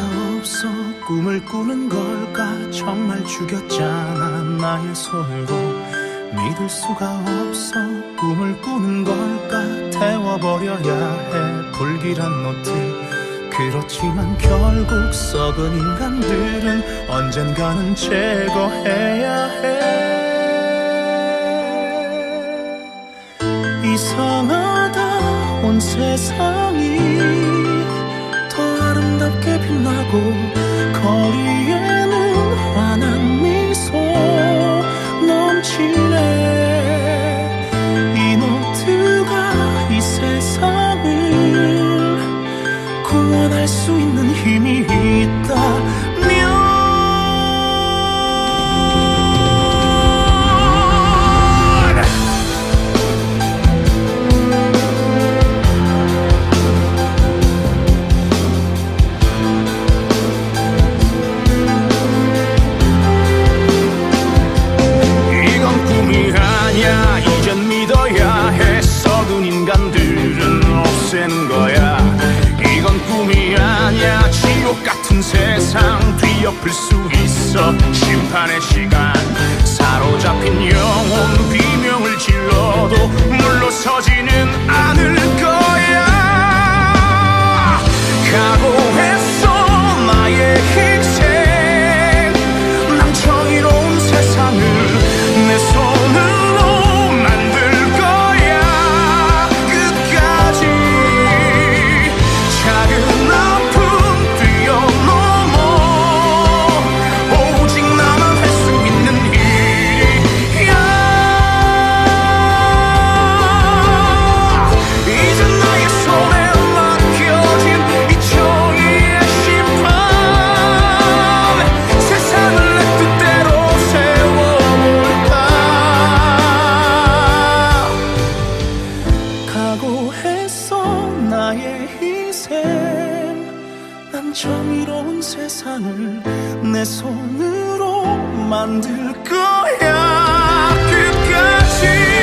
없어 꿈을 꾸는 걸까? 정말 죽였잖아 나의 손으로. 믿을 수가 없어 꿈을 꾸는 걸까? 태워버려야 해 불길한 노트. 그렇지만 결국 썩은 인간들은 언젠가는 제거해야 해. 이상하다 온 세상이 더 아름답게 빛나고 거리에는 환한 미소 넘치네. 이 노트가 이 세상을 구원할 수 있는 힘이 있다면 이젠 믿어야 해. 썩은 인간들은 없애는 거야. 이건 꿈이 아니야. 지옥 같은 세상 뒤엎을 수 있어. 심판의 시간. 사로잡힌 영혼 비명을 질러도 물러서지는 않을 거야. 각오했어 나의 희생. 난 정의로운 세상을 내 손으로 정의로운 세상을 내 손으로 만들 거야 끝까지.